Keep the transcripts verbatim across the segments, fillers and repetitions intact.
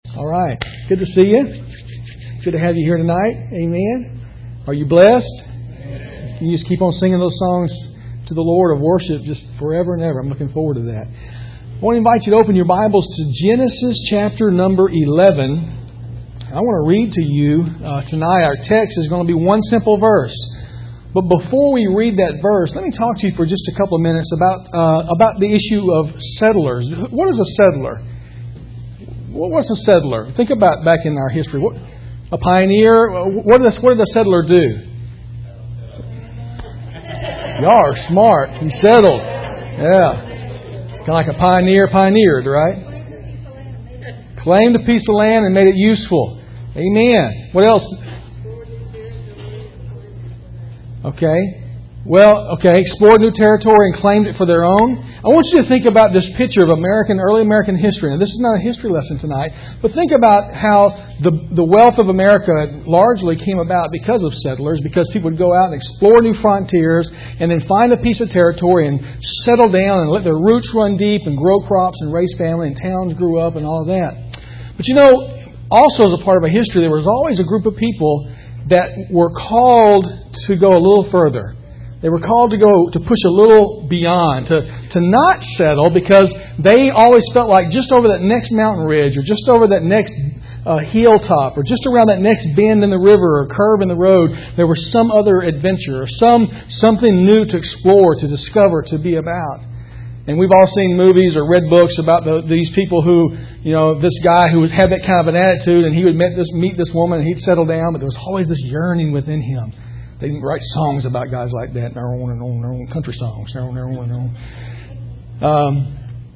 All right. Good to see you. Good to have you here tonight. Amen. Are you blessed? Amen. Can you just keep on singing those songs to the Lord of worship just forever and ever? I'm looking forward to that. I want to invite you to open your Bibles to Genesis chapter number eleven. I want to read to you uh, tonight. Our text is going to be one simple verse. But before we read that verse, let me talk to you for just a couple of minutes about uh, about the issue of settlers. What is a settler? What's a settler? Think about back in our history. What, a pioneer. What did, what did the settler do? Y'all are smart. He settled. Yeah. Kind of like a pioneer pioneered, right? Claimed a piece of land and made it useful. Amen. What else? Okay. Well, okay, explored new territory and claimed it for their own. I want you to think about this picture of American, early American history. Now, this is not a history lesson tonight, but think about how the, the wealth of America largely came about because of settlers, because people would go out and explore new frontiers and then find a piece of territory and settle down and let their roots run deep and grow crops and raise family, and towns grew up and all of that. But you know, also as a part of a history, there was always a group of people that were called to go a little further. They were called to go to push a little beyond, to, to not settle, because they always felt like just over that next mountain ridge, or just over that next uh, hilltop, or just around that next bend in the river or curve in the road, there was some other adventure, or some something new to explore, to discover, to be about. And we've all seen movies or read books about the, these people who, you know, this guy who had that kind of an attitude, and he would meet this, meet this woman and he'd settle down, but there was always this yearning within him. They didn't write songs about guys like that, their own and own, their own country songs, their own, their own, their own. Um,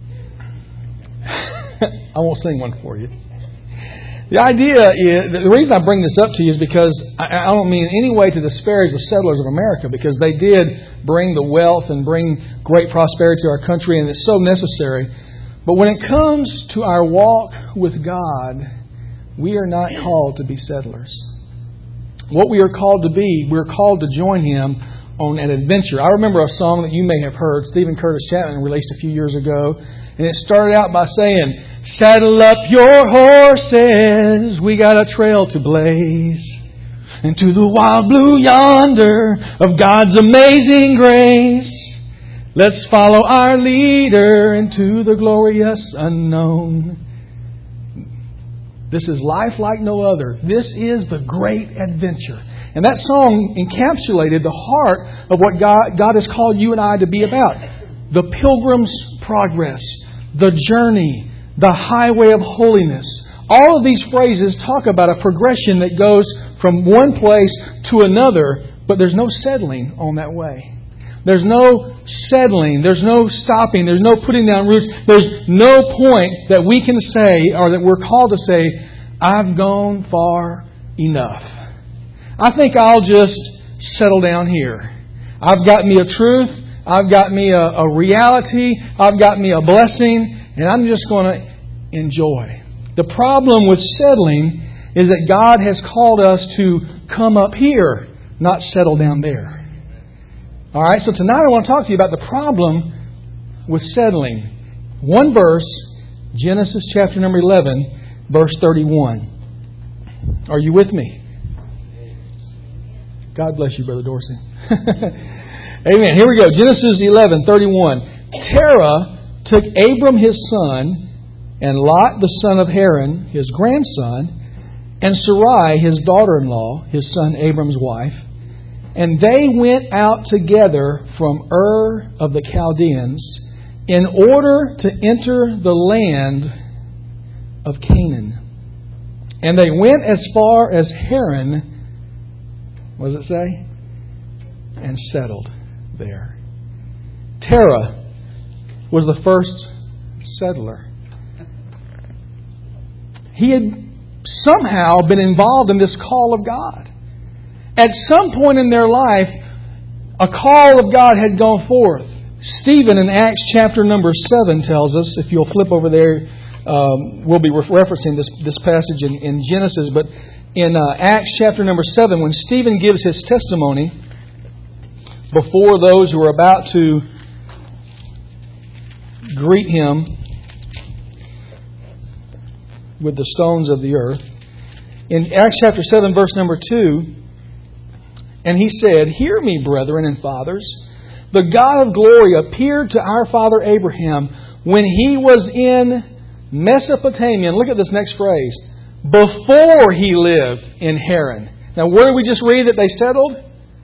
I won't sing one for you. The idea is, the reason I bring this up to you is because I, I don't mean in any way to disparage the settlers of America, because they did bring the wealth and bring great prosperity to our country, and it's so necessary. But when it comes to our walk with God, we are not called to be settlers. What we are called to be, we're called to join Him on an adventure. I remember a song that you may have heard, Stephen Curtis Chapman released a few years ago. And it started out by saying, "Saddle up your horses, we got a trail to blaze. Into the wild blue yonder of God's amazing grace. Let's follow our leader into the glorious unknown. This is life like no other. This is the great adventure." And that song encapsulated the heart of what God, God has called you and I to be about. The pilgrim's progress, the journey, the highway of holiness. All of these phrases talk about a progression that goes from one place to another, but there's no settling on that way. There's no settling. There's no stopping. There's no putting down roots. There's no point that we can say, or that we're called to say, "I've gone far enough. I think I'll just settle down here. I've got me a truth. I've got me a, a reality. I've got me a blessing. And I'm just going to enjoy." The problem with settling is that God has called us to come up here, not settle down there. All right, so tonight I want to talk to you about the problem with settling. One verse, Genesis chapter number eleven, verse thirty-one. Are you with me? God bless you, Brother Dorsey. Amen. Here we go. Genesis eleven, thirty-one. Terah took Abram his son, and Lot the son of Haran, his grandson, and Sarai his daughter-in-law, his son Abram's wife, and they went out together from Ur of the Chaldeans in order to enter the land of Canaan. And they went as far as Haran, what does it say? And settled there. Terah was the first settler. He had somehow been involved in this call of God. At some point in their life, a call of God had gone forth. Stephen in Acts chapter number seven tells us, if you'll flip over there, um, we'll be referencing this, this passage in, in Genesis, but in uh, Acts chapter number seven, when Stephen gives his testimony before those who are about to greet him, with the stones of the earth. In Acts chapter seven, verse number two, and he said, "Hear me, brethren and fathers. The God of glory appeared to our father Abraham when he was in Mesopotamia." And look at this next phrase. Before he lived in Haran. Now, where did we just read that they settled?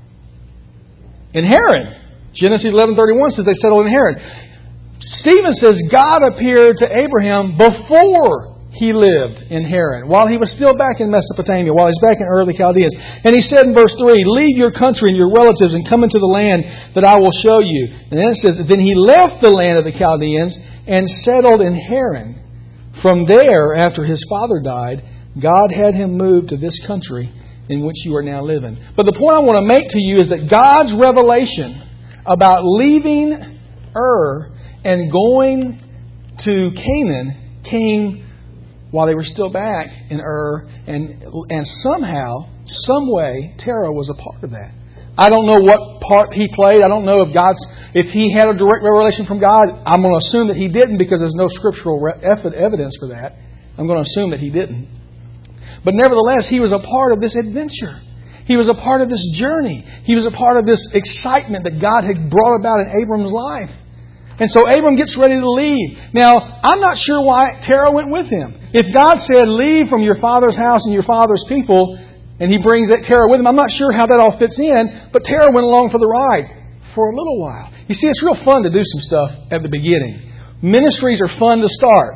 In Haran. Genesis eleven thirty-one says they settled in Haran. Stephen says God appeared to Abraham before he lived in Haran, while he was still back in Mesopotamia, while he's back in Ur of the Chaldeans. And he said in verse three, "Leave your country and your relatives and come into the land that I will show you." And then it says, "Then he left the land of the Chaldeans and settled in Haran. From there, after his father died, God had him move to this country in which you are now living." But the point I want to make to you is that God's revelation about leaving Ur and going to Canaan came while they were still back in Ur, and and somehow, some way, Terah was a part of that. I don't know what part he played. I don't know if God's if he had a direct revelation from God. I'm going to assume that he didn't, because there's no scriptural evidence for that. I'm going to assume that he didn't. But nevertheless, he was a part of this adventure. He was a part of this journey. He was a part of this excitement that God had brought about in Abram's life. And so Abram gets ready to leave. Now, I'm not sure why Terah went with him. If God said, "Leave from your father's house and your father's people," and he brings that Terah with him, I'm not sure how that all fits in, but Terah went along for the ride for a little while. You see, it's real fun to do some stuff at the beginning. Ministries are fun to start.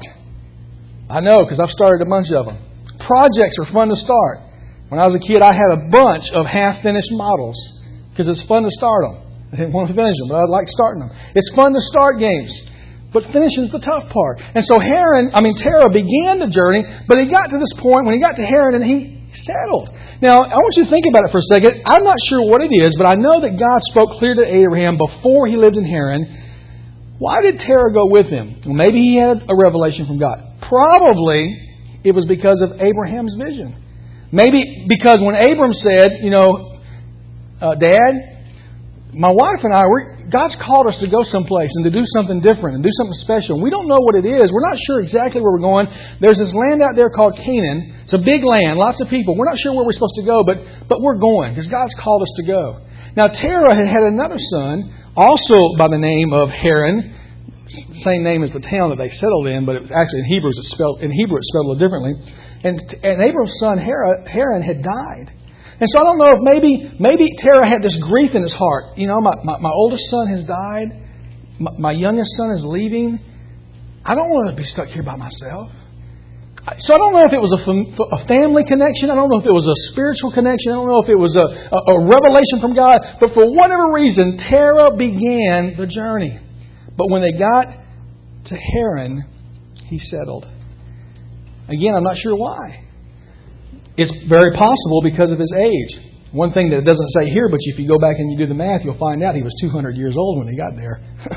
I know, because I've started a bunch of them. Projects are fun to start. When I was a kid, I had a bunch of half-finished models because it's fun to start them. I didn't want to finish them, but I like starting them. It's fun to start games, but finishing is the tough part. And so Haran, I mean Terah began the journey, but he got to this point when he got to Haran and he settled. Now, I want you to think about it for a second. I'm not sure what it is, but I know that God spoke clear to Abraham before he lived in Haran. Why did Terah go with him? Well, maybe he had a revelation from God. Probably it was because of Abraham's vision. Maybe because when Abram said, you know, uh, Dad, my wife and I, we're, God's called us to go someplace and to do something different and do something special. We don't know what it is. We're not sure exactly where we're going. There's this land out there called Canaan. It's a big land, lots of people. We're not sure where we're supposed to go, but, but we're going because God's called us to go. Now, Terah had had another son, also by the name of Haran. Same name as the town that they settled in, but it was actually in Hebrew it's spelled in Hebrew it's spelled a little differently. And, and Abram's son Haran had died. And so I don't know if maybe maybe Terah had this grief in his heart. You know, my, my, my oldest son has died. My, my youngest son is leaving. I don't want to be stuck here by myself. So I don't know if it was a, fam- a family connection. I don't know if it was a spiritual connection. I don't know if it was a, a, a revelation from God. But for whatever reason, Terah began the journey. But when they got to Haran, he settled. Again, I'm not sure why. It's very possible because of his age. One thing that it doesn't say here, but if you go back and you do the math, you'll find out he was two hundred years old when he got there.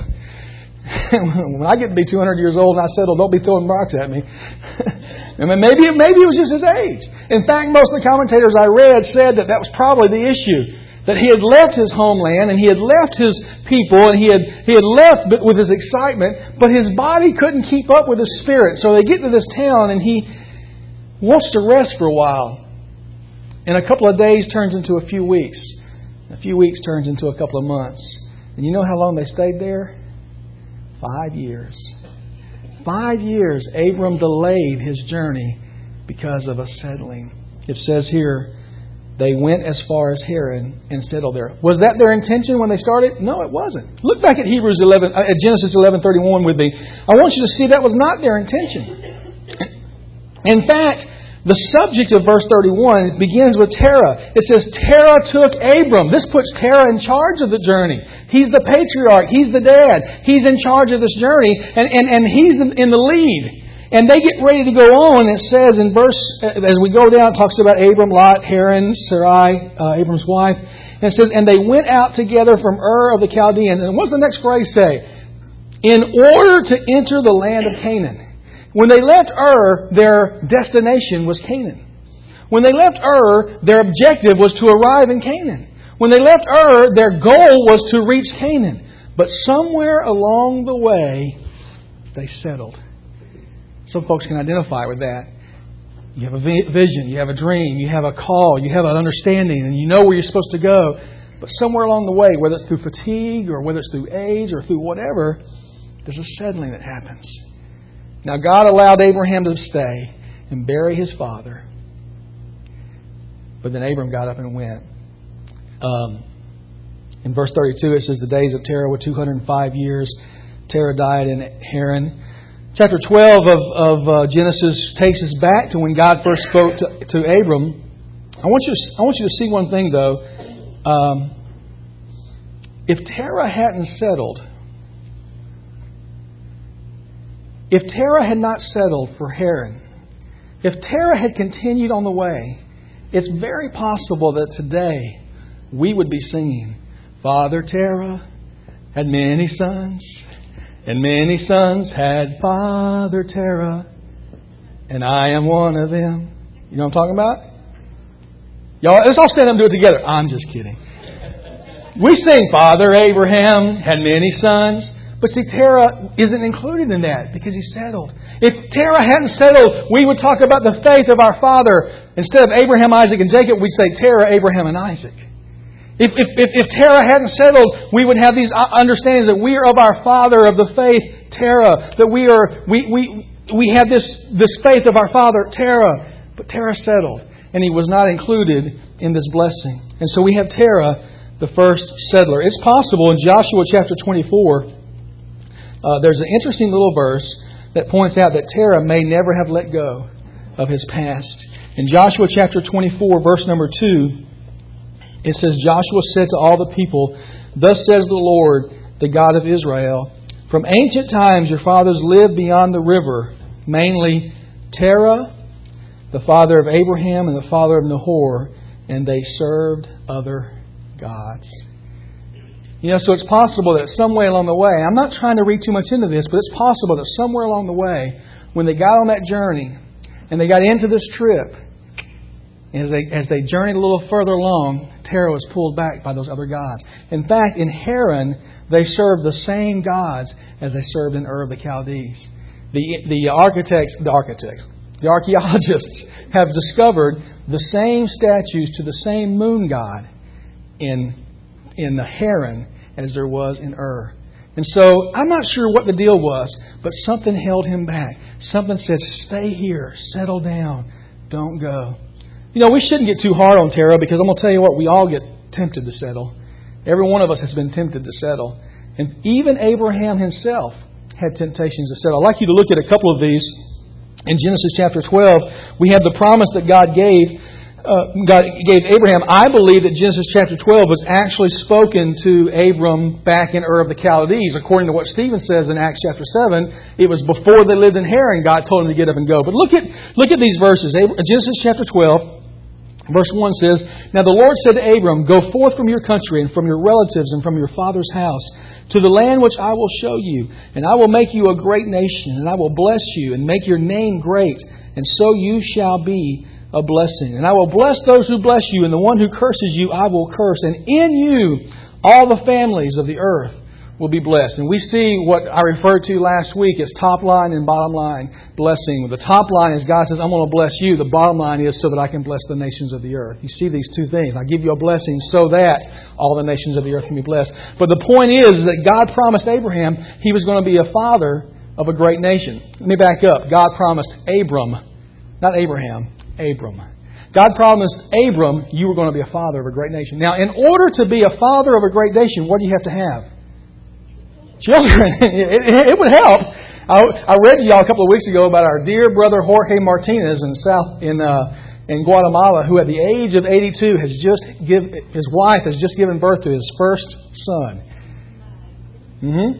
When I get to be two hundred years old and I settle, don't be throwing rocks at me. I mean, maybe, maybe it was just his age. In fact, most of the commentators I read said that that was probably the issue. That he had left his homeland and he had left his people and he had he had left with his excitement, but his body couldn't keep up with his spirit. So they get to this town and he wants to rest for a while. And a couple of days turns into a few weeks. A few weeks turns into a couple of months. And you know how long they stayed there? Five years. Five years Abram delayed his journey because of a settling. It says here, they went as far as Haran and settled there. Was that their intention when they started? No, it wasn't. Look back at Hebrews eleven, at Genesis eleven thirty-one with me. I want you to see that was not their intention. In fact, the subject of verse thirty-one begins with Terah. It says, Terah took Abram. This puts Terah in charge of the journey. He's the patriarch. He's the dad. He's in charge of this journey. And, and, and he's in the lead. And they get ready to go on. It says in verse, as we go down, it talks about Abram, Lot, Haran, Sarai, uh, Abram's wife. And it says, and they went out together from Ur of the Chaldeans. And what's the next phrase say? In order to enter the land of Canaan. When they left Ur, their destination was Canaan. When they left Ur, their objective was to arrive in Canaan. When they left Ur, their goal was to reach Canaan. But somewhere along the way, they settled. Some folks can identify with that. You have a vision, you have a dream, you have a call, you have an understanding, and you know where you're supposed to go. But somewhere along the way, whether it's through fatigue or whether it's through age or through whatever, there's a settling that happens. Now, God allowed Abraham to stay and bury his father. But then Abram got up and went. Um, in verse thirty-two, it says, the days of Terah were two hundred five years. Terah died in Haran. Chapter twelve of, of uh, Genesis takes us back to when God first spoke to, to Abram. I want you to, I want you to see one thing, though. Um, if Terah hadn't settled, if Terah had not settled for Haran, if Terah had continued on the way, it's very possible that today we would be singing, Father Terah had many sons, and many sons had Father Terah, and I am one of them. You know what I'm talking about? Y'all, let's all stand up and do it together. I'm just kidding. We sing, Father Abraham had many sons. But see, Terah isn't included in that because he settled. If Terah hadn't settled, we would talk about the faith of our father. Instead of Abraham, Isaac, and Jacob, we'd say Terah, Abraham, and Isaac. If, if, if, if Terah hadn't settled, we would have these understandings that we are of our father of the faith, Terah. That we are we we we have this, this faith of our father, Terah. But Terah settled, and he was not included in this blessing. And so we have Terah, the first settler. It's possible in Joshua chapter twenty-four, uh, there's an interesting little verse that points out that Terah may never have let go of his past. In Joshua chapter twenty-four, verse number two, it says, Joshua said to all the people, thus says the Lord, the God of Israel, from ancient times your fathers lived beyond the river, mainly Terah, the father of Abraham and the father of Nahor, and they served other gods. You know, so it's possible that some way along the way, I'm not trying to read too much into this, but it's possible that somewhere along the way, when they got on that journey and they got into this trip, as they, as they journeyed a little further along, Terah was pulled back by those other gods. In fact, in Haran, they served the same gods as they served in Ur of the Chaldees. The, the architects, the architects, the archaeologists have discovered the same statues to the same moon god in, in the Haran as there was in Ur. And so, I'm not sure what the deal was, but something held him back. Something said, stay here, settle down, don't go. You know, we shouldn't get too hard on Terah because I'm going to tell you what, we all get tempted to settle. Every one of us has been tempted to settle. And even Abraham himself had temptations to settle. I'd like you to look at a couple of these. In Genesis chapter twelve, we have the promise that God gave uh, God gave Abraham. I believe that Genesis chapter twelve was actually spoken to Abram back in Ur of the Chaldees. According to what Stephen says in Acts chapter seven, it was before they lived in Haran, God told him to get up and go. But look at look at these verses. Genesis chapter twelve. Verse one says, Now the Lord said to Abram, Go forth from your country and from your relatives and from your father's house to the land which I will show you. And I will make you a great nation, and I will bless you and make your name great. And so you shall be a blessing. And I will bless those who bless you, and the one who curses you I will curse. And in you all the families of the earth will be blessed. And we see what I referred to last week as top line and bottom line blessing. The top line is God says, I'm going to bless you. The bottom line is so that I can bless the nations of the earth. You see these two things. I give you a blessing so that all the nations of the earth can be blessed. But the point is that God promised Abraham he was going to be a father of a great nation. Let me back up. God promised Abram, not Abraham, Abram. God promised Abram you were going to be a father of a great nation. Now, in order to be a father of a great nation, what do you have to have? Children. It, it, it would help. I, I read to y'all a couple of weeks ago about our dear brother Jorge Martinez in South in uh, in Guatemala, who at the age of eighty-two has just give his wife has just given birth to his first son. Mm-hmm.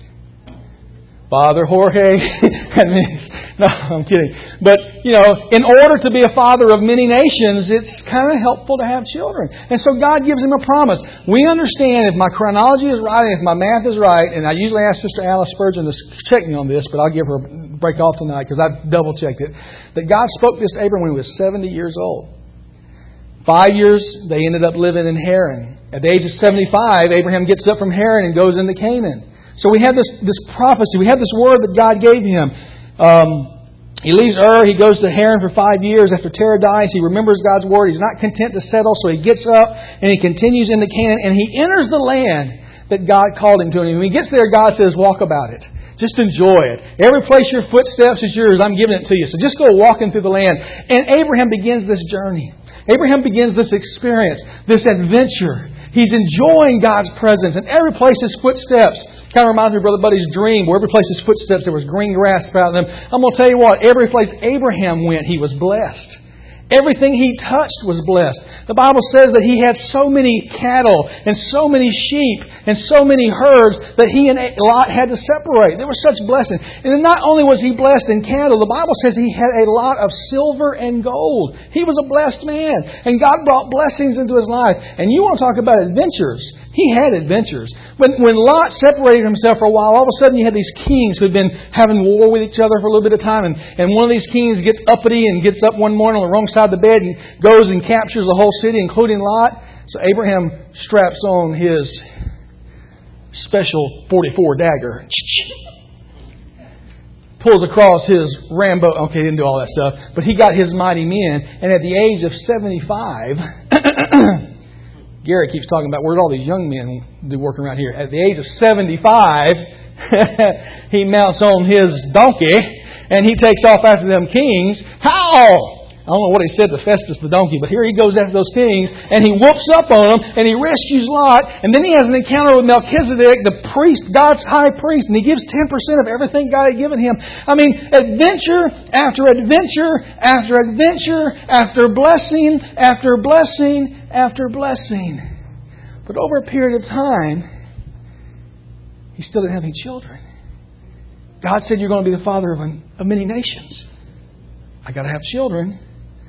Father Jorge. No, I'm kidding. But, you know, in order to be a father of many nations, it's kind of helpful to have children. And so God gives him a promise. We understand, if my chronology is right, if my math is right, and I usually ask Sister Alice Spurgeon to check me on this, but I'll give her a break off tonight because I've double-checked it, that God spoke this to Abraham when he was seventy years old. Five years, they ended up living in Haran. At the age of seventy-five, Abraham gets up from Haran and goes into Canaan. So we have this, this prophecy. We have this word that God gave him. Um, He leaves Ur. He goes to Haran for five years. After Terah dies, he remembers God's word. He's not content to settle, so he gets up and he continues into Canaan, and he enters the land that God called him to. And when he gets there, God says, walk about it. Just enjoy it. Every place your footsteps is yours, I'm giving it to you. So just go walking through the land. And Abraham begins this journey. Abraham begins this experience, this adventure. He's enjoying God's presence. And every place his footsteps, kind of reminds me of Brother Buddy's dream, where every place his footsteps there was green grass sprouting them. I'm going to tell you what, every place Abraham went, he was blessed. Everything he touched was blessed. The Bible says that he had so many cattle and so many sheep and so many herds that he and Lot had to separate. There was such blessing. And then not only was he blessed in cattle, the Bible says he had a lot of silver and gold. He was a blessed man. And God brought blessings into his life. And you want to talk about adventures. He had adventures. When when Lot separated himself for a while, all of a sudden you had these kings who had been having war with each other for a little bit of time. And, and one of these kings gets uppity and gets up one morning on the wrong side of the bed and goes and captures the whole city, including Lot. So Abraham straps on his special forty-four dagger. Pulls across his Rambo. Okay, he didn't do all that stuff. But he got his mighty men. And at the age of seventy-five... Gary keeps talking about where all these young men do work around here. At the age of seventy-five, he mounts on his donkey and he takes off after them kings. How? I don't know what he said to Festus the donkey, but here he goes after those kings and he whoops up on them and he rescues Lot. And then he has an encounter with Melchizedek, the priest, God's high priest, and he gives ten percent of everything God had given him. I mean, adventure after adventure after adventure after blessing after blessing after blessing. But over a period of time, he still didn't have any children. God said, you're going to be the father of, of many nations. I got to have children.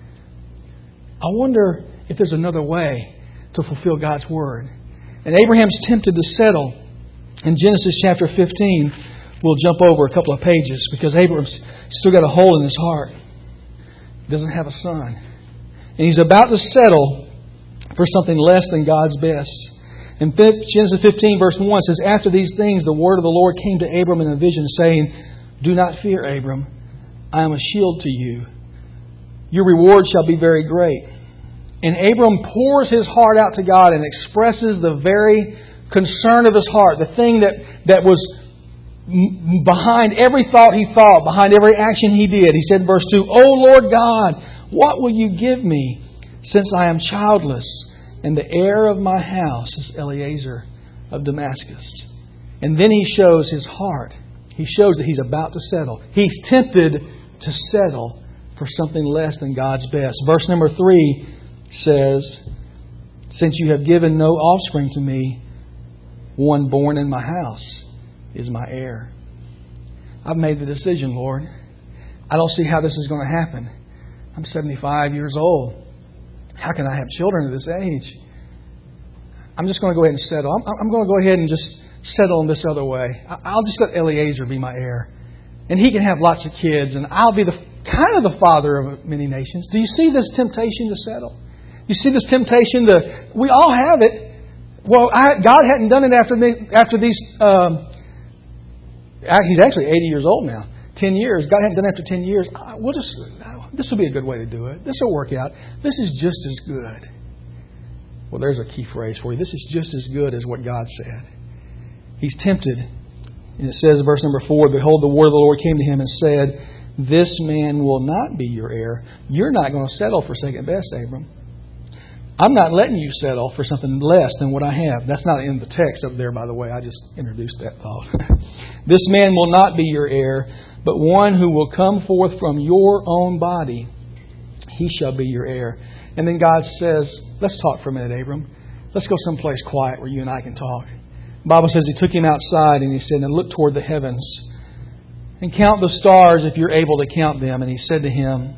I wonder if there's another way to fulfill God's Word. And Abraham's tempted to settle. In Genesis chapter fifteen, we'll jump over a couple of pages because Abraham's still got a hole in his heart. He doesn't have a son. And he's about to settle for something less than God's best. In Genesis fifteen verse one, it says, after these things the word of the Lord came to Abram in a vision, saying, do not fear, Abram. I am a shield to you. Your reward shall be very great. And Abram pours his heart out to God and expresses the very concern of his heart, the thing that, that was behind every thought he thought, behind every action he did. He said in verse two, O Lord God, what will you give me since I am childless, and the heir of my house is Eliezer of Damascus? And then he shows his heart. He shows that he's about to settle. He's tempted to settle for something less than God's best. Verse number three says, since you have given no offspring to me, one born in my house is my heir. I've made the decision, Lord. I don't see how this is going to happen. I'm seventy-five years old. How can I have children at this age? I'm just going to go ahead and settle. I'm, I'm going to go ahead and just settle in this other way. I'll just let Eliezer be my heir. And he can have lots of kids, and I'll be the kind of the father of many nations. Do you see this temptation to settle? You see this temptation to... We all have it. Well, I, God hadn't done it after the, after these... Um, he's actually eighty years old now. Ten years. God hadn't done it after ten years. We'll just... This will be a good way to do it. This will work out. This is just as good. Well, there's a key phrase for you. This is just as good as what God said. He's tempted. And it says in verse number four, behold, the word of the Lord came to him and said, this man will not be your heir. You're not going to settle for second best, Abram. I'm not letting you settle for something less than what I have. That's not in the text up there, by the way. I just introduced that thought. This man will not be your heir, but one who will come forth from your own body, he shall be your heir. And then God says, let's talk for a minute, Abram. Let's go someplace quiet where you and I can talk. The Bible says he took him outside and he said, and look toward the heavens and count the stars if you're able to count them. And he said to him,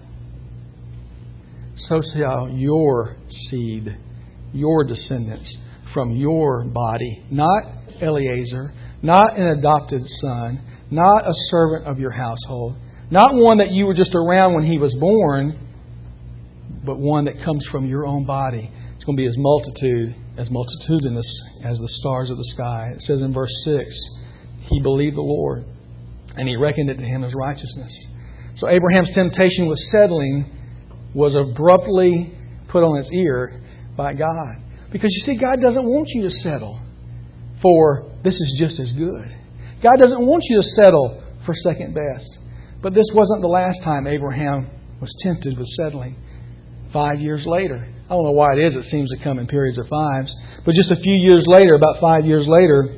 so shall your seed, your descendants from your body, not Eliezer, not an adopted son, not a servant of your household, not one that you were just around when he was born, but one that comes from your own body. It's going to be as multitude, as multitudinous as the stars of the sky. It says in verse six, he believed the Lord, and he reckoned it to him as righteousness. So Abraham's temptation with settling was abruptly put on its ear by God. Because you see, God doesn't want you to settle for this is just as good. God doesn't want you to settle for second best. But this wasn't the last time Abraham was tempted with settling. Five years later. I don't know why it is. It seems to come in periods of fives. But just a few years later, about five years later,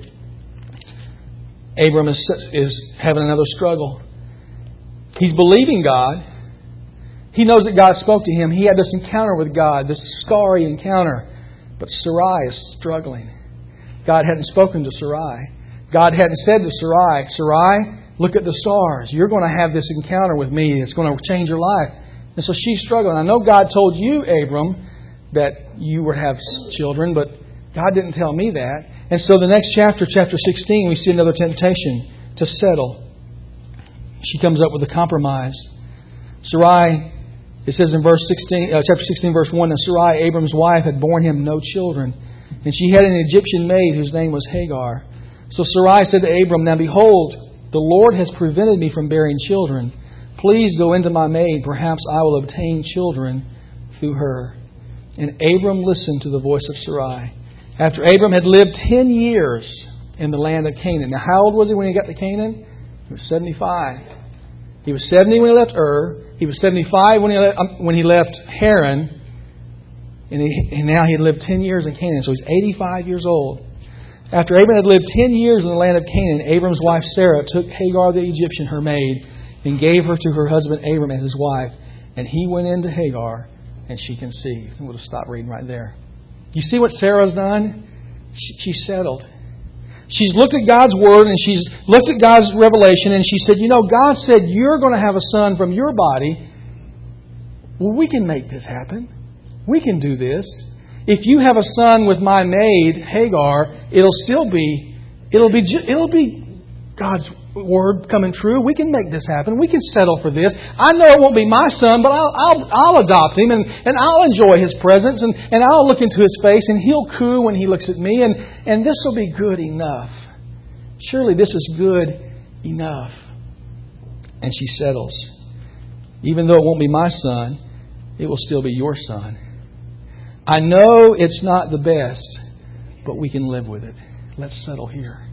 Abram is, is having another struggle. He's believing God. He knows that God spoke to him. He had this encounter with God, this scary encounter. But Sarai is struggling. God hadn't spoken to Sarai. God hadn't said to Sarai, Sarai, look at the stars. You're going to have this encounter with me. It's going to change your life. And so she's struggling. I know God told you, Abram, that you would have children, but God didn't tell me that. And so the next chapter, chapter sixteen, we see another temptation to settle. She comes up with a compromise. Sarai, it says in verse sixteen, uh, chapter sixteen, verse one, and Sarai, Abram's wife, had borne him no children. And she had an Egyptian maid whose name was Hagar. So Sarai said to Abram, now behold, the Lord has prevented me from bearing children. Please go into my maid. Perhaps I will obtain children through her. And Abram listened to the voice of Sarai. After Abram had lived ten years in the land of Canaan. Now, how old was he when he got to Canaan? He was seventy-five. He was seventy when he left Ur. He was seventy-five when he left, um, when he left Haran. And, he, and now he had lived ten years in Canaan. So he's eighty-five years old. After Abram had lived ten years in the land of Canaan, Abram's wife Sarah took Hagar the Egyptian, her maid, and gave her to her husband Abram as his wife. And he went into Hagar, and she conceived. And we'll just stop reading right there. You see what Sarah's done? She, she settled. She's looked at God's Word, and she's looked at God's revelation, and she said, you know, God said you're going to have a son from your body. Well, we can make this happen. We can do this. If you have a son with my maid, Hagar, it'll still be, it'll be, it'll be God's Word coming true. We can make this happen. We can settle for this. I know it won't be my son, but I'll I'll, I'll adopt him and, and I'll enjoy his presence and, and I'll look into his face and he'll coo when he looks at me and, and this will be good enough. Surely this is good enough. And she settles. Even though it won't be my son, it will still be your son. I know it's not the best, but we can live with it. Let's settle here.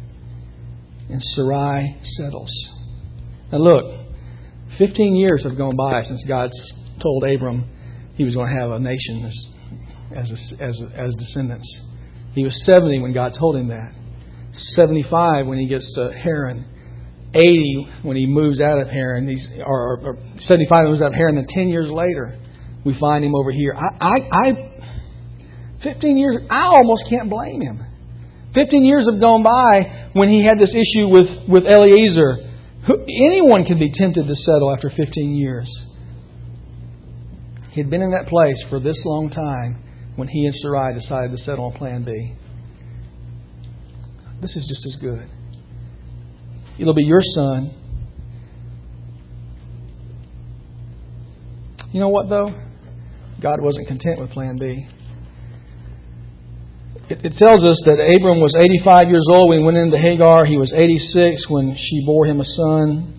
And Sarai settles. Now look, fifteen years have gone by since God told Abram he was going to have a nation as, as, as, as descendants. He was seventy when God told him that. seventy-five when he gets to Haran. eighty when he moves out of Haran. He's, or, or seventy-five when he moves out of Haran. Then ten years later, we find him over here. I, I, I fifteen years, I almost can't blame him. Fifteen years have gone by when he had this issue with, with Eliezer. Who, anyone can be tempted to settle after fifteen years. He had been in that place for this long time when he and Sarai decided to settle on Plan B. This is just as good. It'll be your son. You know what, though? God wasn't content with Plan B. It, it tells us that Abram was eighty-five years old when he went into Hagar. He was eighty-six when she bore him a son.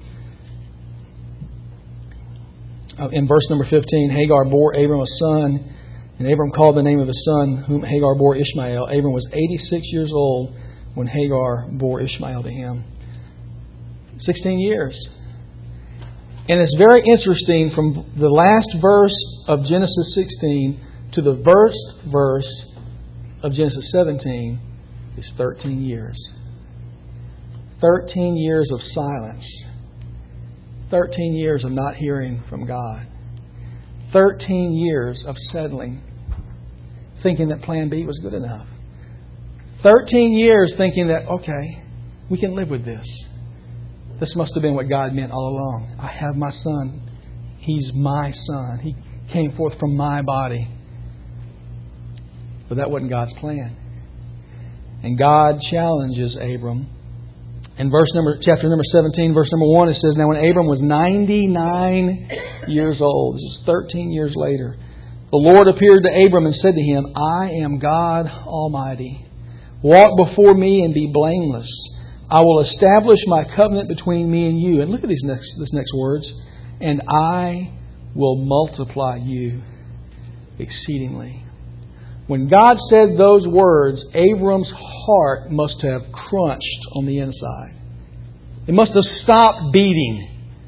In verse number fifteen, Hagar bore Abram a son, and Abram called the name of his son, whom Hagar bore Ishmael. Abram was eighty-six years old when Hagar bore Ishmael to him. Sixteen years. And it's very interesting, from the last verse of Genesis sixteen to the first verse of Genesis seventeen is thirteen years. Thirteen years of silence. Thirteen years of not hearing from God. Thirteen years of settling, thinking that Plan B was good enough. Thirteen years thinking that, okay, we can live with this. This must have been what God meant all along. I have my son. He's my son. He came forth from my body. But that wasn't God's plan. And God challenges Abram. In verse number, chapter number seventeen, verse number one, it says, now when Abram was ninety-nine years old, this is thirteen years later, the Lord appeared to Abram and said to him, I am God Almighty. Walk before me and be blameless. I will establish my covenant between me and you. And look at these next, these next words. and I will multiply you exceedingly. When God said those words, Abram's heart must have crunched on the inside. It must have stopped beating.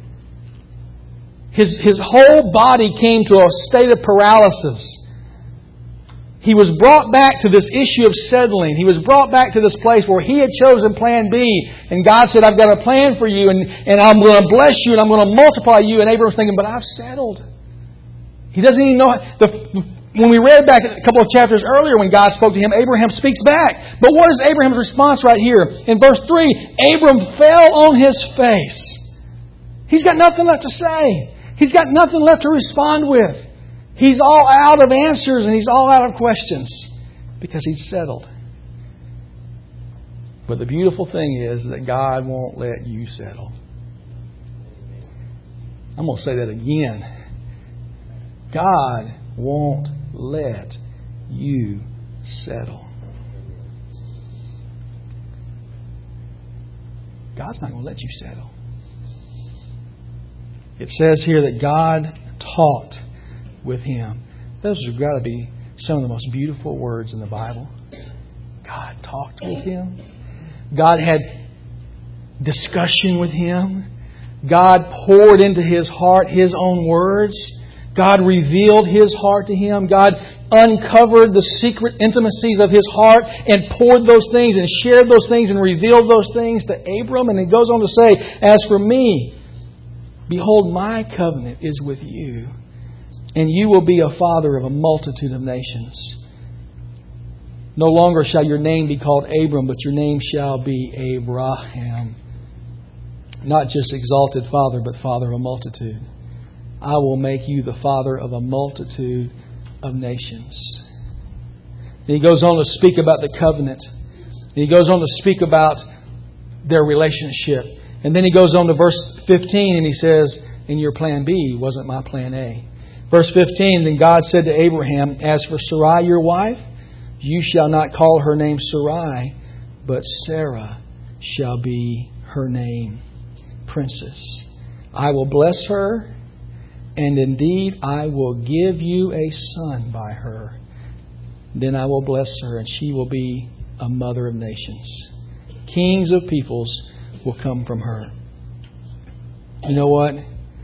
His, his whole body came to a state of paralysis. He was brought back to this issue of settling. He was brought back to this place where he had chosen plan B. And God said, I've got a plan for you, and, and I'm going to bless you, and I'm going to multiply you. And Abraham's thinking, but I've settled. He doesn't even know. The, when we read back a couple of chapters earlier when God spoke to him, Abraham speaks back. But what is Abraham's response right here? In verse three, Abram fell on his face. He's got nothing left to say. He's got nothing left to respond with. He's all out of answers and he's all out of questions because he's settled. But the beautiful thing is that God won't let you settle. I'm going to say that again. God won't let you settle. God's not going to let you settle. It says here that God talked with him. Those have got to be some of the most beautiful words in the Bible. God talked with him. God had discussion with him. God poured into his heart His own words. God revealed His heart to him. God uncovered the secret intimacies of His heart and poured those things and shared those things and revealed those things to Abram. And he goes on to say, as for me, behold, my covenant is with you, and you will be a father of a multitude of nations. No longer shall your name be called Abram, but your name shall be Abraham. Not just exalted father, but father of a multitude. I will make you the father of a multitude of nations. And he goes on to speak about the covenant. And he goes on to speak about their relationship. And then he goes on to verse fifteen and he says, and your plan B wasn't my plan A. Verse fifteen, then God said to Abraham, as for Sarai your wife, you shall not call her name Sarai, but Sarah shall be her name, princess. I will bless her, and indeed I will give you a son by her. Then I will bless her, and she will be a mother of nations. Kings of peoples will come from her. You know what?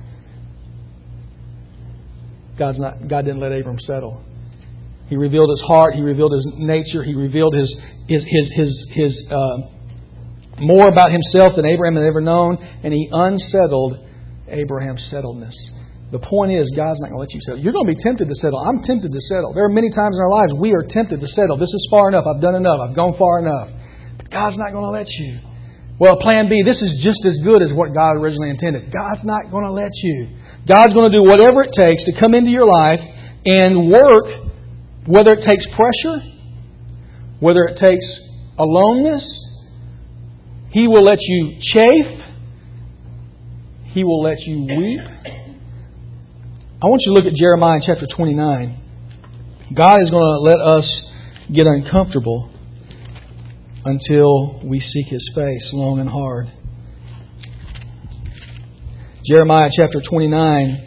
God's not, God didn't let Abram settle. He revealed his heart. He revealed his nature. He revealed his his his his, his uh, more about himself than Abraham had ever known, and he unsettled Abraham's settledness. The point is, God's not going to let you settle. You're going to be tempted to settle. I'm tempted to settle. There are many times in our lives we are tempted to settle. This is far enough. I've done enough. I've gone far enough. But God's not going to let you. Well, plan B, this is just as good as what God originally intended. God's not going to let you. God's going to do whatever it takes to come into your life and work, whether it takes pressure, whether it takes aloneness. He will let you chafe. He will let you weep. I want you to look at Jeremiah chapter twenty-nine. God is going to let us get uncomfortable until we seek His face long and hard. Jeremiah chapter twenty-nine.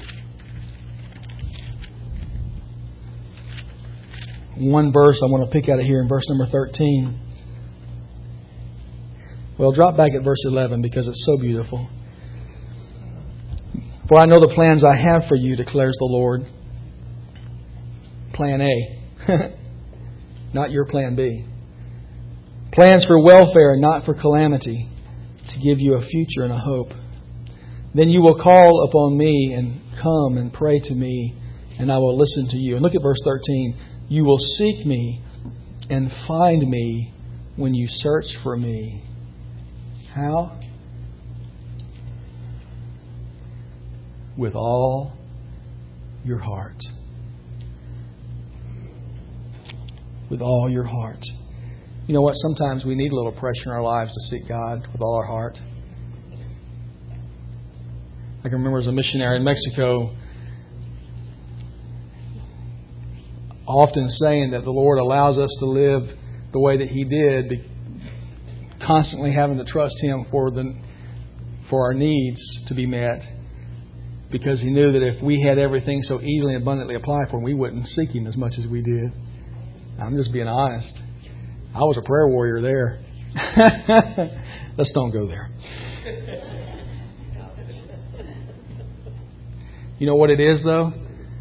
One verse I want to pick out of here in verse number thirteen. Well, drop back at verse eleven because it's so beautiful. For I know the plans I have for you, declares the Lord. Plan A. Not your plan B. Plans for welfare and not for calamity, to give you a future and a hope. Then you will call upon me and come and pray to me, and I will listen to you. And look at verse thirteen. You will seek me and find me when you search for me. How? With all your heart. With all your heart. You know what? Sometimes we need a little pressure in our lives to seek God with all our heart. I can remember as a missionary in Mexico often saying that the Lord allows us to live the way that He did, constantly having to trust Him for the for our needs to be met. because He knew that if we had everything so easily and abundantly applied for Him, we wouldn't seek Him as much as we did. I'm just being honest. I was a prayer warrior there. Let's don't go there. You know what it is, though?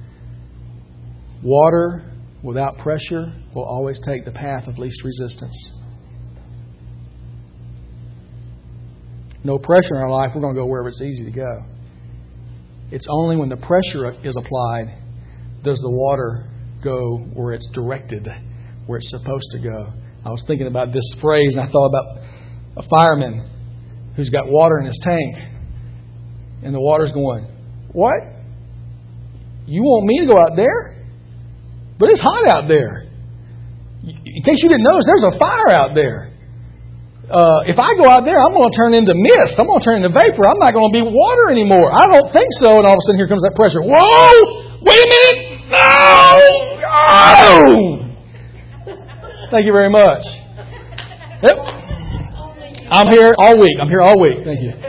Water without pressure will always take the path of least resistance. No pressure in our life, we're going to go wherever it's easy to go. It's only when the pressure is applied does the water go where it's directed, where it's supposed to go. I was thinking about this phrase, and I thought about a fireman who's got water in his tank, and the water's going, "What? You want me to go out there? But it's hot out there. In case you didn't notice, there's a fire out there. Uh, if I go out there, I'm going to turn into mist. I'm going to turn into vapor. I'm not going to be water anymore. I don't think so." And all of a sudden, here comes that pressure. Whoa! Wait a minute! No! Oh! Thank you very much. Yep. I'm here all week. I'm here all week. Thank you.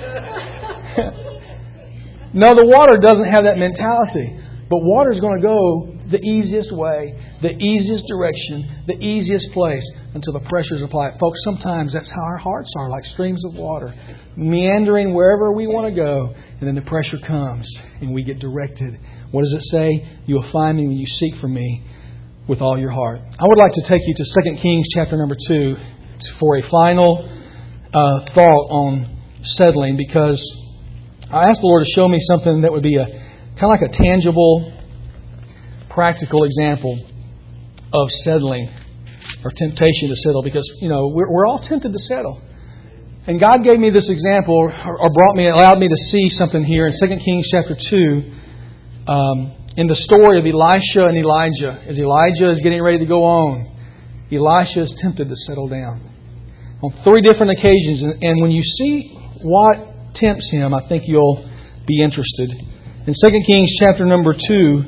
No, the water doesn't have that mentality. But water is going to go the easiest way, the easiest direction, the easiest place until the pressure is applied. Folks, sometimes that's how our hearts are, like streams of water, meandering wherever we want to go, and then the pressure comes and we get directed. What does it say? You will find me when you seek for me with all your heart. I would like to take you to Second Kings chapter number two for a final uh, thought on settling, because I asked the Lord to show me something that would be a kind of like a tangible, practical example of settling or temptation to settle, because, you know, we're, we're all tempted to settle. And God gave me this example, or, or brought me, allowed me to see something here in Second Kings chapter two, um, in the story of Elisha and Elijah. As Elijah is getting ready to go on, Elisha is tempted to settle down on three different occasions. And, and when you see what tempts him, I think you'll be interested. In Second Kings chapter number two,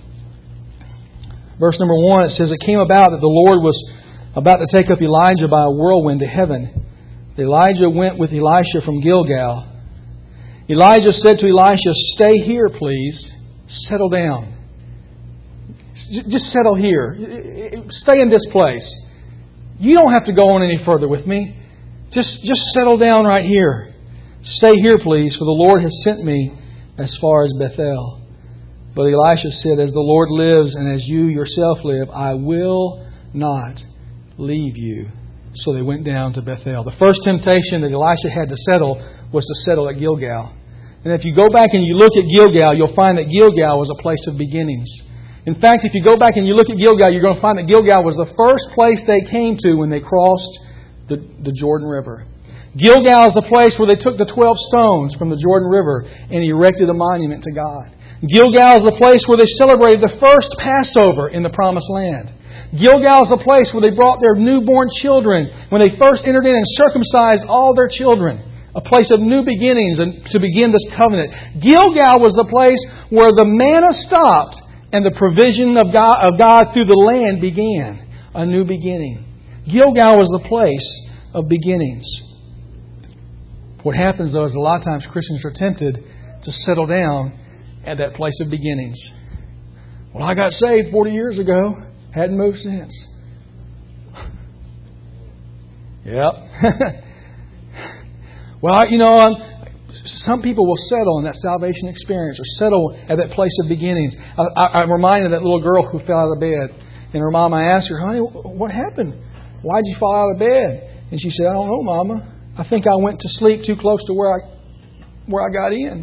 verse number one, it says, "It came about that the Lord was about to take up Elijah by a whirlwind to heaven. Elijah went with Elisha from Gilgal. Elijah said to Elisha, 'Stay here, please. Settle down. Just settle here. Stay in this place. You don't have to go on any further with me. Just, just settle down right here. Stay here, please, for the Lord has sent me as far as Bethel.' But Elisha said, 'As the Lord lives and as you yourself live, I will not leave you.' So they went down to Bethel." The first temptation that Elisha had to settle was to settle at Gilgal. And if you go back and you look at Gilgal, you'll find that Gilgal was a place of beginnings. In fact, if you go back and you look at Gilgal, you're going to find that Gilgal was the first place they came to when they crossed the, the Jordan River. Gilgal is the place where they took the twelve stones from the Jordan River and erected a monument to God. Gilgal is the place where they celebrated the first Passover in the Promised Land. Gilgal is the place where they brought their newborn children when they first entered in and circumcised all their children. A place of new beginnings and to begin this covenant. Gilgal was the place where the manna stopped and the provision of God, of God through the land began. A new beginning. Gilgal was the place of beginnings. What happens, though, is a lot of times Christians are tempted to settle down at that place of beginnings. Well, I got saved forty years ago. Hadn't moved since. Yep. Well, you know, um, some people will settle in that salvation experience or settle at that place of beginnings. I, I, I'm reminded of that little girl who fell out of bed. And her mom, I asked her, "Honey, what happened? Why'd you fall out of bed?" And she said, "I don't know, Mama. I think I went to sleep too close to where I where I got in.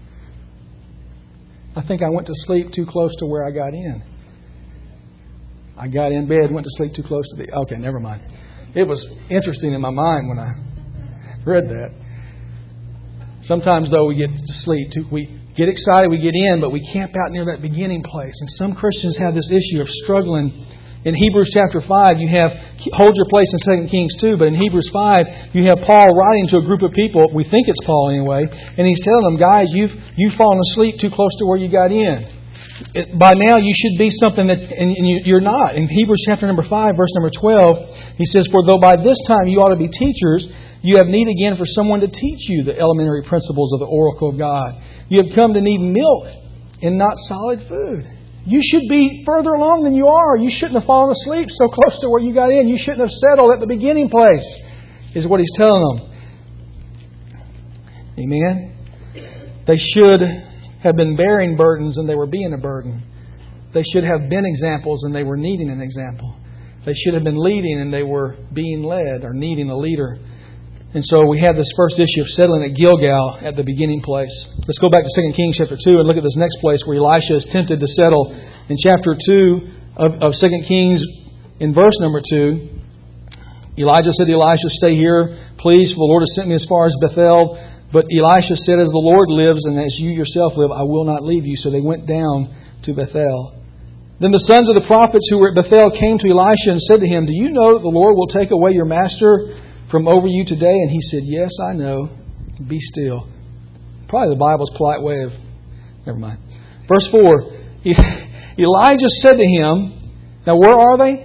I think I went to sleep too close to where I got in. I got in bed, went to sleep too close to the..." Okay, never mind. It was interesting in my mind when I read that. Sometimes, though, we get to sleep too. We get excited, we get in, but we camp out near that beginning place. And some Christians have this issue of struggling. In Hebrews chapter five, you have, hold your place in Second Kings two, but in Hebrews five, you have Paul writing to a group of people, we think it's Paul anyway, and he's telling them, "Guys, you've you've fallen asleep too close to where you got in. it, by now you should be something that, and, and you, you're not. In Hebrews chapter number five, verse number twelve, he says, "For though by this time you ought to be teachers, you have need again for someone to teach you the elementary principles of the oracle of God. You have come to need milk and not solid food." You should be further along than you are. You shouldn't have fallen asleep so close to where you got in. You shouldn't have settled at the beginning place, is what he's telling them. Amen? They should have been bearing burdens and they were being a burden. They should have been examples and they were needing an example. They should have been leading and they were being led or needing a leader. And so we have this first issue of settling at Gilgal at the beginning place. Let's go back to Second Kings chapter two and look at this next place where Elisha is tempted to settle. In chapter two of, of Second Kings, in verse number two, Elijah said to Elisha, "Stay here, please, for the Lord has sent me as far as Bethel." But Elisha said, "As the Lord lives and as you yourself live, I will not leave you." So they went down to Bethel. Then the sons of the prophets who were at Bethel came to Elisha and said to him, "Do you know that the Lord will take away your master from over you today?" And he said, "Yes, I know. Be still." Probably the Bible's polite way of... Never mind. Verse four. Elijah said to him... Now, where are they?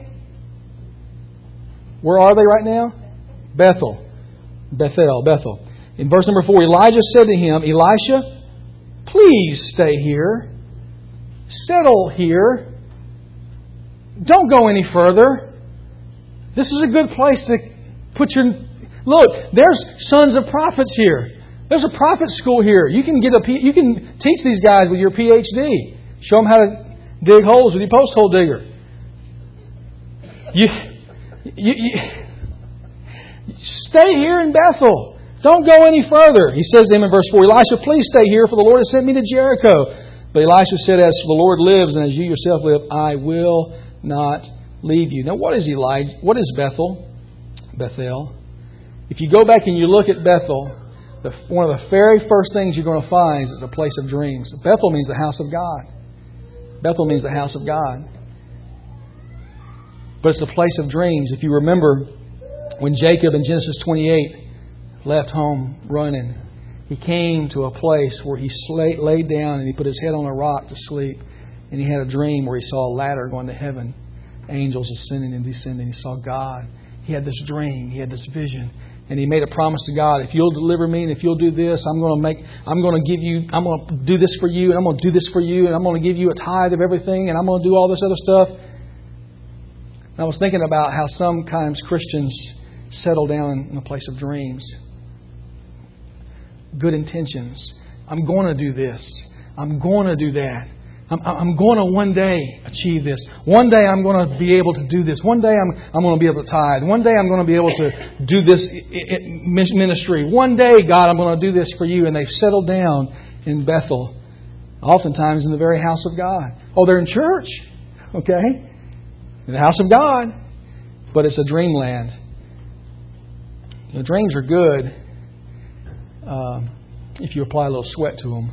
Where are they right now? Bethel. Bethel. Bethel. In verse number four, Elijah said to him, "Elisha, please stay here. Settle here. Don't go any further. This is a good place to put your... Look, there's sons of prophets here. There's a prophet school here. You can get a P, you can teach these guys with your P H D. Show them how to dig holes with your post hole digger. You, you, you stay here in Bethel. Don't go any further." He says to him in verse four, "Elisha, please stay here, for the Lord has sent me to Jericho." But Elisha said, "As the Lord lives and as you yourself live, I will not leave you." Now, what is Elijah? What is Bethel? Bethel. If you go back and you look at Bethel, the, one of the very first things you're going to find is it's a place of dreams. Bethel means the house of God. Bethel means the house of God. But it's a place of dreams. If you remember when Jacob in Genesis twenty-eight left home running, he came to a place where he laid down and he put his head on a rock to sleep. And he had a dream where he saw a ladder going to heaven. Angels ascending and descending. He saw God. He had this dream. He had this vision. And he made a promise to God, "If you'll deliver me and if you'll do this, I'm going to make, I'm going to give you, I'm going to do this for you and I'm going to do this for you and I'm going to give you a tithe of everything and I'm going to do all this other stuff." And I was thinking about how sometimes Christians settle down in a place of dreams. Good intentions. I'm going to do this. I'm going to do that. I'm, I'm going to one day achieve this. One day I'm going to be able to do this. One day I'm, I'm going to be able to tithe. One day I'm going to be able to do this ministry. One day, God, I'm going to do this for you. And they've settled down in Bethel. Oftentimes in the very house of God. Oh, they're in church. Okay. In the house of God. But it's a dreamland. The dreams are good uh, if you apply a little sweat to them.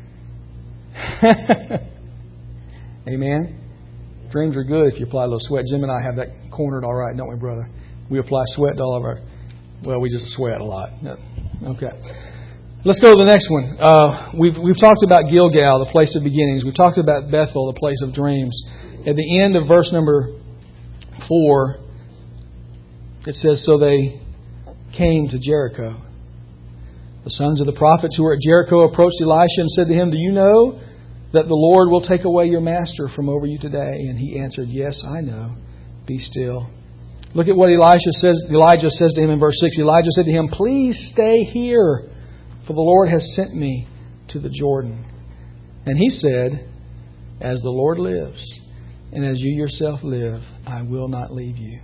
Amen. Dreams are good if you apply a little sweat. Jim and I have that cornered all right, don't we, brother? We apply sweat to all of our... Well, we just sweat a lot. Okay. Let's go to the next one. Uh, we've, we've talked about Gilgal, the place of beginnings. We've talked about Bethel, the place of dreams. At the end of verse number four, it says, "So they came to Jericho. The sons of the prophets who were at Jericho approached Elisha and said to him, 'Do you know that the Lord will take away your master from over you today?' And he answered, 'Yes, I know. Be still.'" Look at what Elisha says. Elijah says to him in verse six. Elijah said to him, "Please stay here, for the Lord has sent me to the Jordan." And he said, "As the Lord lives, and as you yourself live, I will not leave you."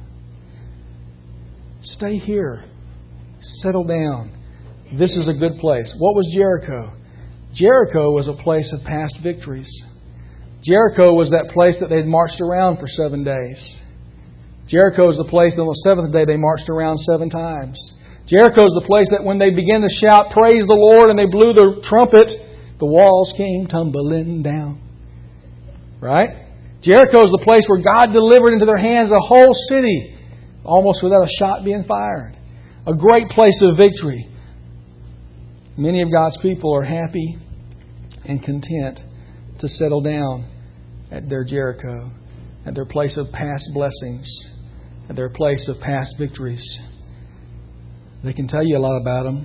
Stay here. Settle down. This is a good place. What was Jericho? Jericho was a place of past victories. Jericho was that place that they'd marched around for seven days. Jericho is the place that on the seventh day they marched around seven times. Jericho is the place that when they began to shout, "Praise the Lord," and they blew the trumpet, the walls came tumbling down. Right? Jericho is the place where God delivered into their hands a whole city, almost without a shot being fired. A great place of victory. Many of God's people are happy and content to settle down at their Jericho, at their place of past blessings, at their place of past victories. They can tell you a lot about them.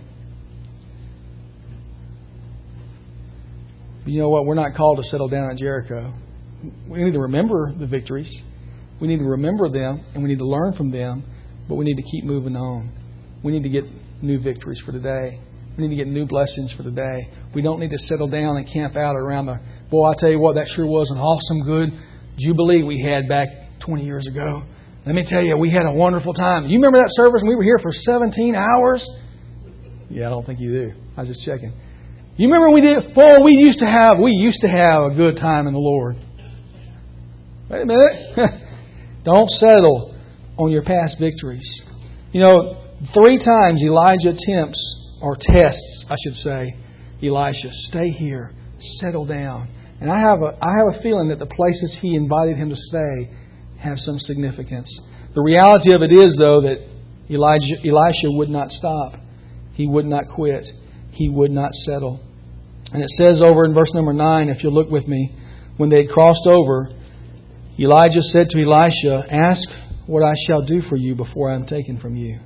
But you know what? We're not called to settle down at Jericho. We need to remember the victories. We need to remember them, and we need to learn from them, but we need to keep moving on. We need to get new victories for today. We need to get new blessings for today. We don't need to settle down and camp out around the... Boy, I tell you what, that sure was an awesome, good Jubilee we had back twenty years ago. Let me tell you, we had a wonderful time. You remember that service when we were here for seventeen hours? Yeah, I don't think you do. I was just checking. You remember we did... Boy, we used to have, we used to have a good time in the Lord. Wait a minute. Don't settle on your past victories. You know, three times Elijah attempts, or tests, I should say, Elisha, stay here, settle down. And I have a I have a feeling that the places he invited him to stay have some significance. The reality of it is, though, that Elijah, Elisha would not stop. He would not quit. He would not settle. And it says over in verse number nine, if you'll look with me, when they had crossed over, Elijah said to Elisha, ask what I shall do for you before I am taken from you.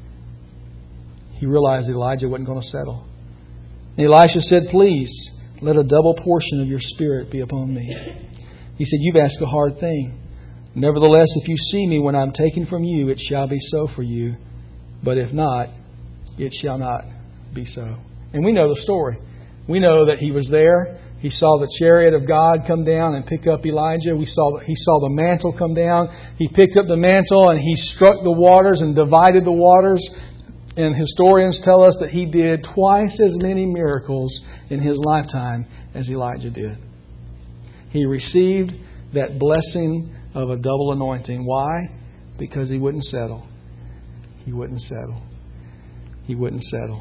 He realized that Elijah wasn't going to settle. And Elisha said, please, let a double portion of your spirit be upon me. He said, you've asked a hard thing. Nevertheless, if you see me when I am taken from you, it shall be so for you. But if not, it shall not be so. And we know the story. We know that he was there. He saw the chariot of God come down and pick up Elijah. We saw He saw the mantle come down. He picked up the mantle and he struck the waters and divided the waters. And historians tell us that he did twice as many miracles in his lifetime as Elijah did. He received that blessing of a double anointing. Why? Because he wouldn't settle. He wouldn't settle. He wouldn't settle.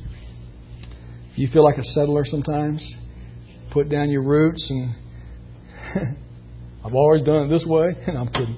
If you feel like a settler sometimes, put down your roots and I've always done it this way. And I'm kidding.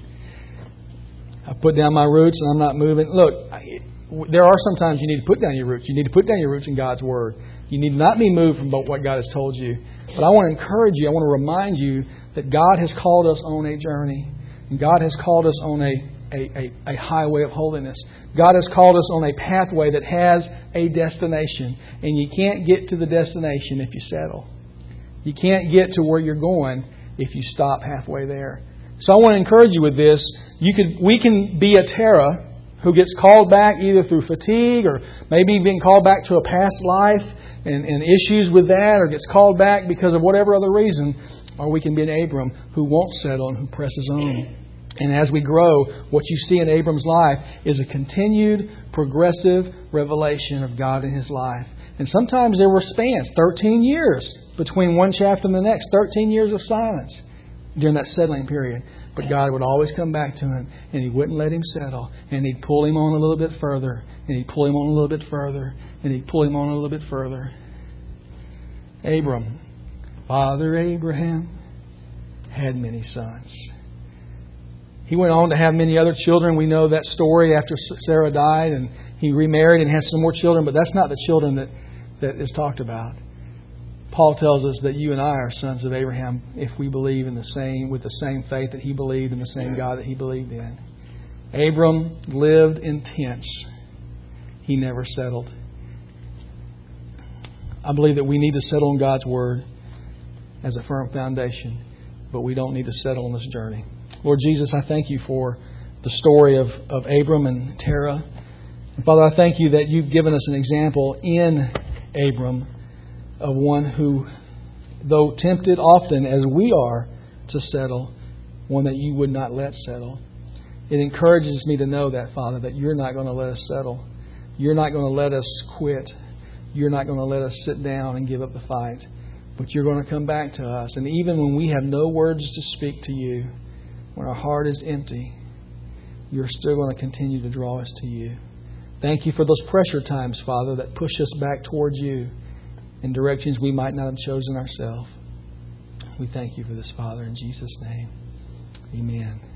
I put down my roots and I'm not moving. Look, there are sometimes you need to put down your roots. You need to put down your roots in God's Word. You need not be moved from what God has told you. But I want to encourage you, I want to remind you that God has called us on a journey. And God has called us on a, a, a, a highway of holiness. God has called us on a pathway that has a destination. And you can't get to the destination if you settle. You can't get to where you're going if you stop halfway there. So I want to encourage you with this. You could, we can be a Terah who gets called back either through fatigue or maybe being called back to a past life and, and issues with that, or gets called back because of whatever other reason. Or we can be an Abram who won't settle and who presses on. And as we grow, what you see in Abram's life is a continued, progressive revelation of God in his life. And sometimes there were spans, thirteen years between one chapter and the next, thirteen years of silence during that settling period. But God would always come back to him and He wouldn't let him settle. And He'd pull him on a little bit further. And He'd pull him on a little bit further. And He'd pull him on a little bit further. Abram, Father Abraham, had many sons. He went on to have many other children. We know that story after Sarah died, and he remarried and had some more children. But that's not the children that, that is talked about. Paul tells us that you and I are sons of Abraham if we believe in the same, with the same faith that he believed in the same God that he believed in. Abram lived in tents. He never settled. I believe that we need to settle on God's Word as a firm foundation, but we don't need to settle on this journey. Lord Jesus, I thank you for the story of, of Abram and Terah. And Father, I thank you that you've given us an example in Abram of one who, though tempted often as we are to settle, one that you would not let settle. It encourages me to know that, Father, that you're not going to let us settle. You're not going to let us quit. You're not going to let us sit down and give up the fight. But you're going to come back to us. And even when we have no words to speak to you, when our heart is empty, you're still going to continue to draw us to you. Thank you for those pressure times, Father, that push us back towards you in directions we might not have chosen ourselves. We thank you for this, Father, in Jesus' name. Amen.